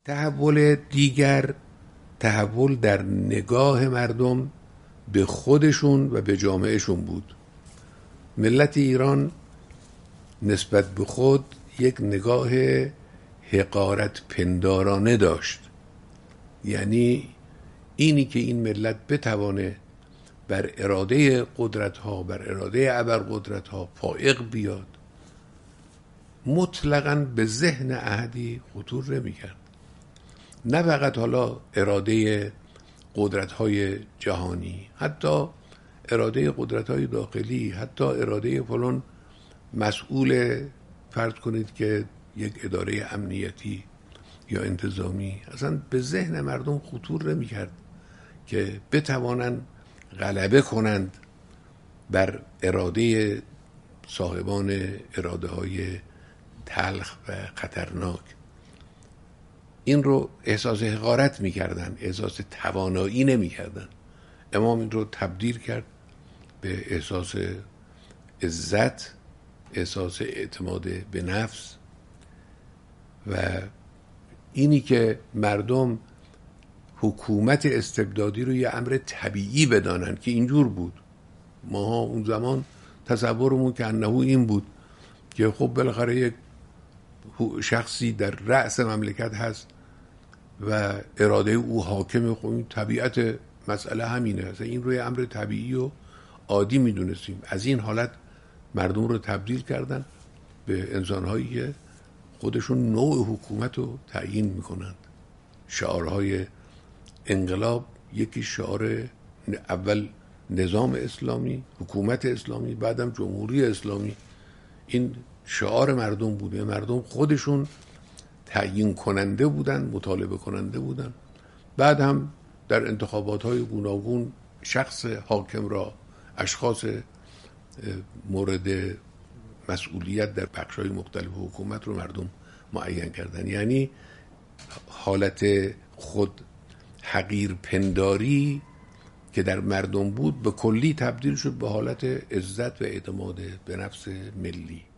تحول دیگر، تحول در نگاه مردم به خودشون و به جامعهشون بود. ملت ایران نسبت به خود یک نگاه حقارت پندارانه داشت. یعنی اینی که این ملت بتوانه بر اراده قدرت‌ها، بر اراده ابرقدرت‌ها فائق بیاد، مطلقاً به ذهن احدی خطور نمی‌کرد. نه فقط حالا اراده قدرت‌های جهانی، حتی اراده قدرت‌های داخلی، حتی اراده فلان مسئول، فرض کنید که یک اداره امنیتی یا انتظامی، اصلا به ذهن مردم خطور نمی‌کرد که بتوانند غلبه کنند بر اراده صاحبان اراده های تلخ و خطرناک. این رو احساس حقارت میکردن، احساس توانایی نمیکردن. امام این رو تبدیل کرد به احساس عزت، احساس اعتماد به نفس و اینی که مردم حکومت استبدادی رو یه امر طبیعی بدانن که اینجور بود. ما اون زمان تصورمون که انه این بود که خب بالاخره یک شخصی در رأس مملکت هست و اراده او حاکم، خب این طبیعت مسئله همینه. اصلا این روی امر طبیعی و عادی میدونستیم. از این حالت مردم رو تبدیل کردن به انسانهایی که خودشون نوع حکومت رو تعیین میکنند. شعارهای انقلاب یکی شعار اول نظام اسلامی، حکومت اسلامی، بعدم جمهوری اسلامی. این شعار مردم بوده. مردم خودشون تعیین کننده بودن، مطالبه کننده بودن. بعد هم در انتخابات‌های گوناگون شخص حاکم را، اشخاص مورد مسئولیت در بخش‌های مختلف حکومت رو مردم معین کردن. یعنی حالت خود حقیر پنداری که در مردم بود به کلی تبدیل شد به حالت عزت و اعتماد به نفس ملی.